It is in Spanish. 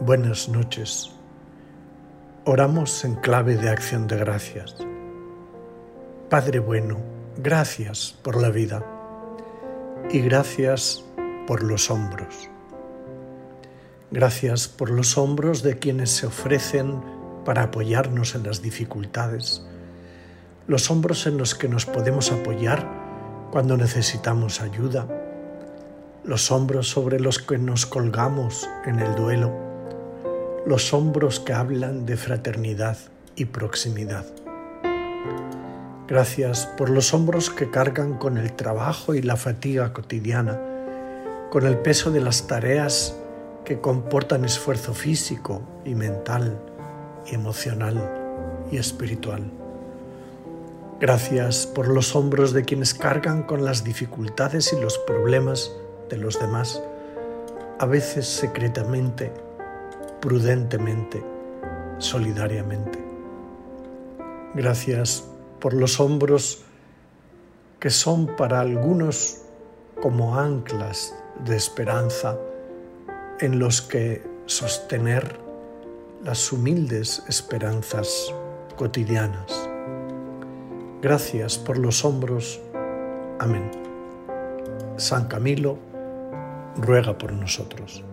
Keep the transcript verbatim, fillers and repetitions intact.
Buenas noches. Oramos en clave de acción de gracias. Padre bueno, gracias por la vida y gracias por los hombros. Gracias por los hombros de quienes se ofrecen para apoyarnos en las dificultades, los hombros en los que nos podemos apoyar cuando necesitamos ayuda, los hombros sobre los que nos colgamos en el duelo, los hombros que hablan de fraternidad y proximidad. Gracias por los hombros que cargan con el trabajo y la fatiga cotidiana, con el peso de las tareas que comportan esfuerzo físico y mental y emocional y espiritual. Gracias por los hombros de quienes cargan con las dificultades y los problemas de los demás, a veces secretamente, prudentemente, solidariamente. Gracias por los hombros que son para algunos como anclas de esperanza en los que sostener las humildes esperanzas cotidianas. Gracias por los hombros. Amén. San Camilo ruega por nosotros.